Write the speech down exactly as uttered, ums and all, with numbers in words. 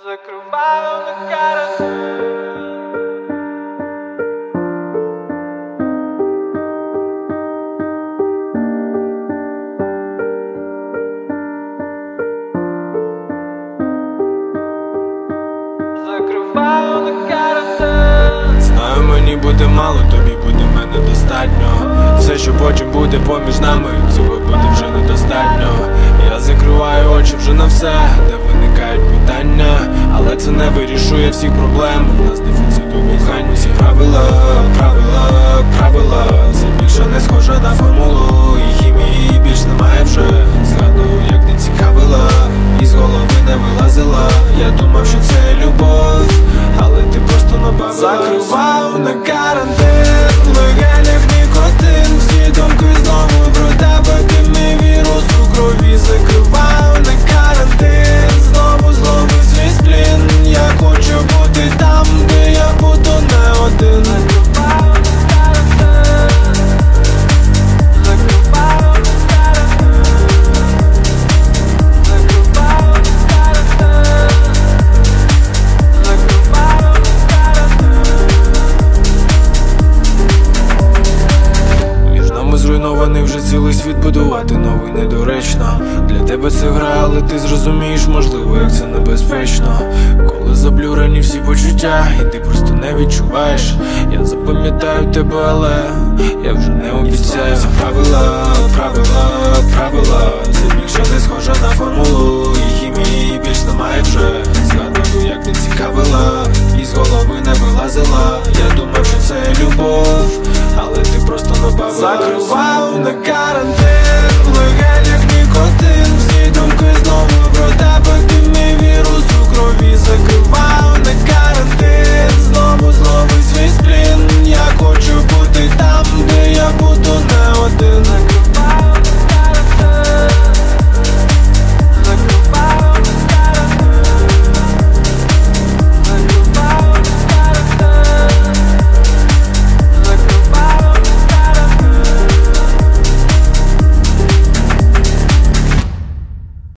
Закриваю на карантин. Закриваю на карантин. Знаю, мені буде мало, тобі буде мене достатньо. Все, що потім буде поміж нами, цього буде вже недостатньо. Я закриваю очі вже на все, де виникають питання, але це не вирішує всіх проблем. У нас дефіцит у коханні. Всі правила, правила, правила. Це більше не схоже на формулу, і хімії більш немає вже. Згадую, як ти цікавила, і з голови не вилазила. Я думав, що це любов, але ти просто набавила. Закриваю на карантин, в легенях нікотин. Всі думки знову про тебе, ти мій вірус у крові. Закриваю на карантин, знову зловив свій сплін. Я хочу бути там, де я буду не один. Закриваю на карантин. Закриваю на карантин. Закриваю на карантин. Закриваю на карантин. Між нами зруйнований вже цілий світ, будувати новий недоречно. Для тебе це гра, але ти зрозумієш, можливо, як це небезпечно. Коли заблюрені всі почуття, і ти просто не відчуваєш. Я запам'ятаю тебе, але я вже не обіцяю. Це правила, правила, правила. Це більше не схоже на формулу, і хімії більш немає вже.